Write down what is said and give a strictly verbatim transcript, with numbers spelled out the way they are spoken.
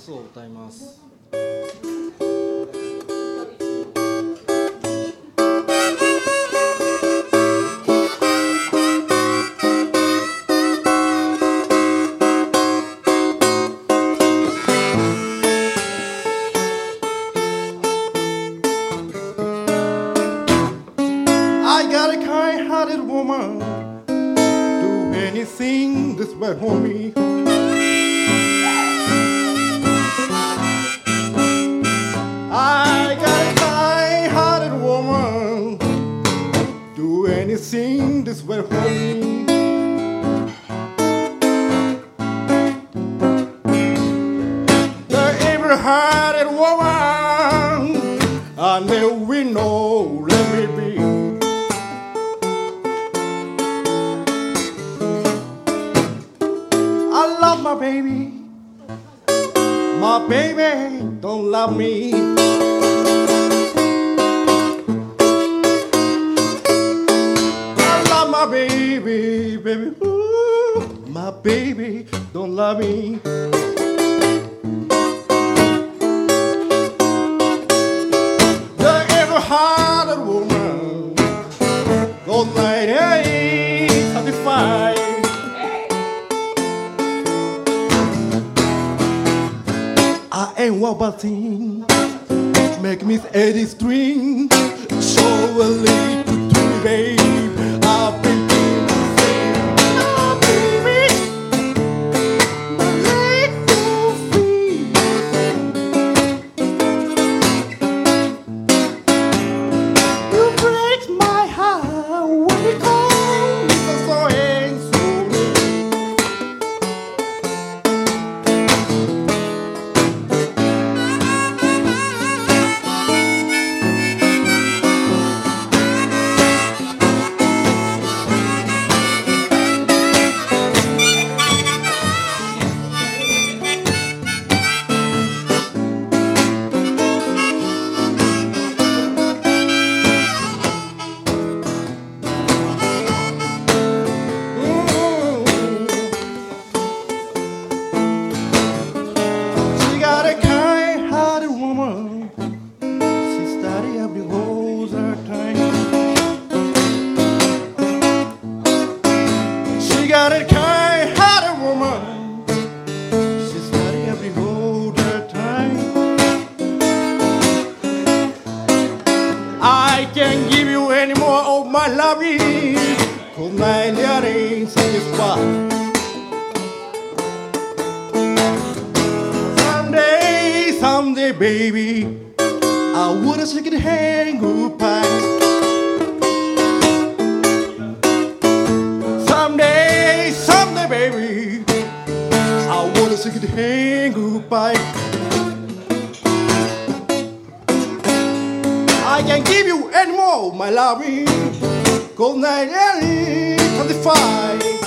スを歌います。 I got a kind-hearted woman, do anything that's right for me. I got a kind-hearted woman, do anything that's right for me. The evil-hearted woman, I never will know, let me be. I love my baby, my baby don't love me. I love my baby, baby, ooh, my baby don't love me. The ever-hearted woman, goes like eight thirty-five. I ain't one but thing, make me eighty string, so a little to me, babe. I've been my baby, my little feet. You break my heart when you call me so and so. Got a kind-hearted woman, she study every whole time. I can't give you any more of my loving, 'cause my heart ain't satisfied. Someday, someday, baby, I wanna shake your hand goodbye. Someday, someday, baby, I wanna say good hand goodbye. I can't give you any more, my loving, 'cause night early twenty-five.